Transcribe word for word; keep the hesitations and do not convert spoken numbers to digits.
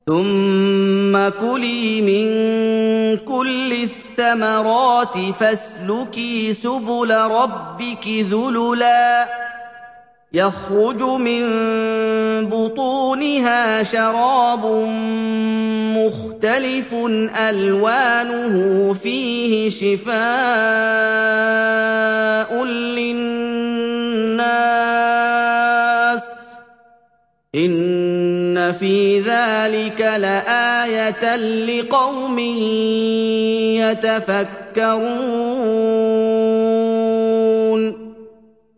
ثُمَّ كُلِي مِن كُلِّ الثَّمَرَاتِ فَاسْلُكِي سُبُلَ رَبِّكِ ذُلُلًا يَخْرُجُ مِن بُطُونِهَا شَرَابٌ مُّخْتَلِفٌ أَلْوَانُهُ فِيهِ شِفَاءٌ لِّلنَّاسِ ۗ إِنَّ فِي ذَٰلِكَ لَآيَةً لِّقَوْمٍ يَتَفَكَّرُونَ.